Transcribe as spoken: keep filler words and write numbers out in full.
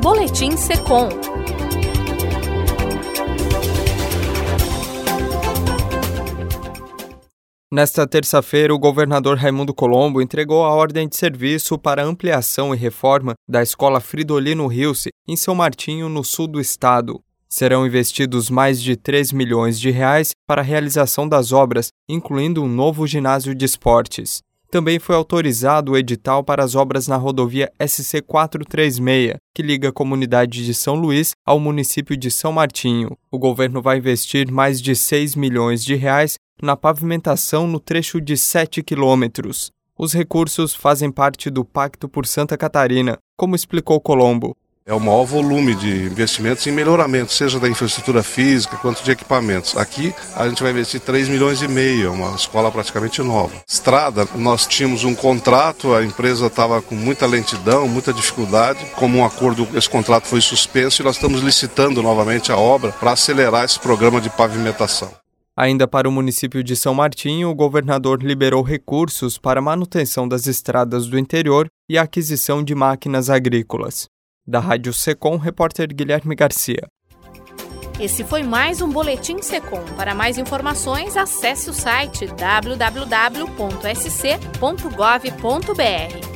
Boletim Secom. Nesta terça-feira, o governador Raimundo Colombo entregou a ordem de serviço para ampliação e reforma da Escola Fridolino Hilse, em São Martinho, no sul do estado. Serão investidos mais de três milhões de reais para a realização das obras, incluindo um novo ginásio de esportes. Também foi autorizado o edital para as obras na rodovia S C quatrocentos e trinta e seis, que liga a comunidade de São Luís ao município de São Martinho. O governo vai investir mais de seis milhões de reais na pavimentação no trecho de sete quilômetros. Os recursos fazem parte do Pacto por Santa Catarina, como explicou Colombo. É o maior volume de investimentos em melhoramento, seja da infraestrutura física quanto de equipamentos. Aqui a gente vai investir três milhões e meio, é uma escola praticamente nova. Estrada, nós tínhamos um contrato, a empresa estava com muita lentidão, muita dificuldade. Como um acordo, esse contrato foi suspenso e nós estamos licitando novamente a obra para acelerar esse programa de pavimentação. Ainda para o município de São Martinho, o governador liberou recursos para a manutenção das estradas do interior e a aquisição de máquinas agrícolas. Da Rádio Secom, repórter Guilherme Garcia. Esse foi mais um Boletim Secom. Para mais informações, acesse o site w w w ponto s c ponto gov ponto b r.